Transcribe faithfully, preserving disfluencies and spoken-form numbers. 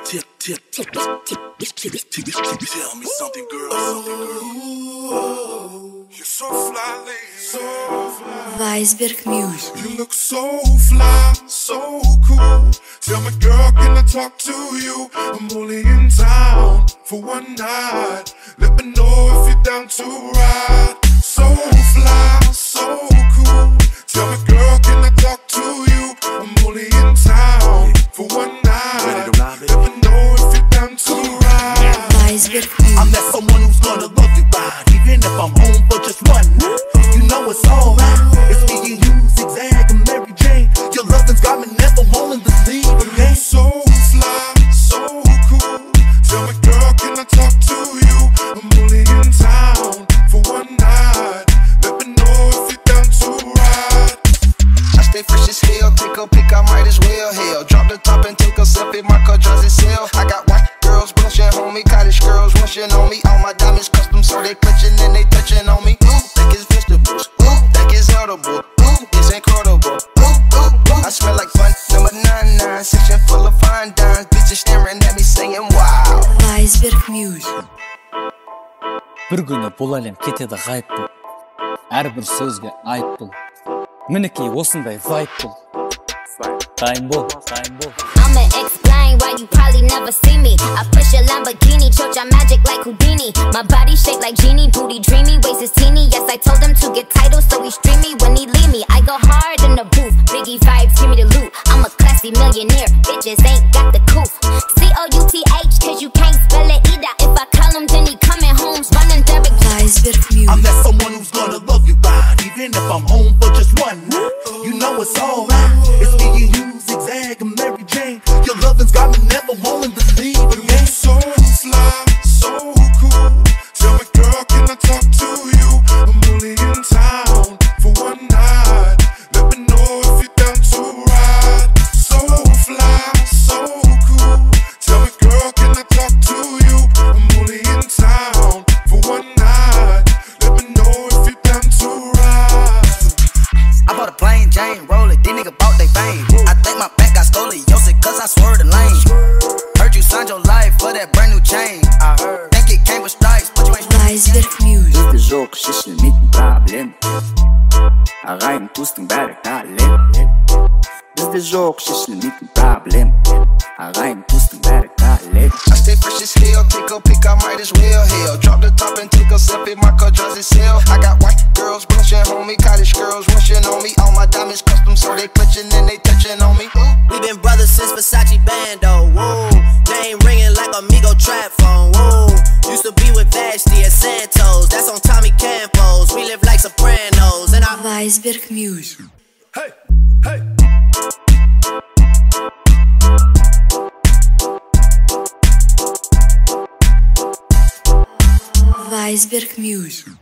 Tell me something, girl. Something, girl. You're so fly, lady. So fly. Weisberg Music. You look so fly, so cool. Tell me, girl, can I talk to you? I'm only in town for one night. Let me know if you're down to ride. So fly, so cool. Tell me, girl, can I talk to you? I'm only in town for one night. Let me know if you're down to ride. Weisberg Music. I'm that someone who's gonna love you right, even if I'm home for just one night. You know it's alright. It's me and you, Zigzag and Mary Jane. Your loving's got me never wanting to leave again. So fly, so cool. Tell me, girl, can I talk to you? I'm only in town for one night. Let me know if you're down to ride. I stay fresh as hell, take a pic, I might as well. Hell, drop the top and take a selfie, my car drives itself. I got white girls blushing on me, cottage girls rushing on me. All my diamonds custom, so they clutching and they touching on me. Ooh, think it's vegetables. Ooh, think it's edible. Ooh, it's incredible. Ooh, ooh, ooh. I smell like fun. Number nine nine, section full of fine dimes. Bitches staring at me saying wow. Weisberg Music. Bir күні бұл әлем кетеді ғайып бұл. Әрбір сөзге айып бұл. Мінекей осындай вайп бұл. Дайын бол, дайын бол. I'ma explain why you probably never see me. I push a Lamborghini, chocha magic like Houdini. My body shake like genie, booty dreamy, waist is teeny. Yes, I told him to get titles, so he stream me when he leave me. I go hard in the booth, Biggie vibes, give me the loot. I'm a classy millionaire, bitches ain't got the coupe. C O U T H, cause you can't spell it either. If I call him, then he coming home, running there again. Weisberg Music. I'm that someone who's gonna love you right, even if I'm home for just one night. You know it's alright. It's me and you, Zigzag and Mary Jane. Your loving's got me never wanting to leave again. So fly, so cool. Tell me, girl, can I talk to you? I'm only in town for one night. Let me know if you're down to ride. So fly, so cool. Tell me, girl, can I talk to you? I'm only in town for one night. Let me know if you're down to ride. I bought a plain Jane, roll it, these niggas bought they fame. I think my back got scoliosis, cause I swerved the lane. Heard you signed your life for that brand new chain. I heard, think it came with stripes, but you ain't. Weisberg Music. Bizde жоқ шешілмейтін проблем. Ағайын туыстың бәрі кәлем. Bizde жоқ шешілмейтін проблем. Ағайын туыстың бәрі кәлем. I stay fresh as hell, take a pic, I might as well. Hell, drop the top and take a selfie, my car drives itself. I got white girls blushing on me, cottage girls rushing on me. All my diamonds custom, so they clutching and they touching on me. Ooh. We been brothers since Versace Bando, woo. Name ringing like Amigo trap phone, woo. Used to be with Vashti at Santos, that's on Tommy Campos. We live like Sopranos, and I Weisberg Music. Hey, hey. Weisberg Music.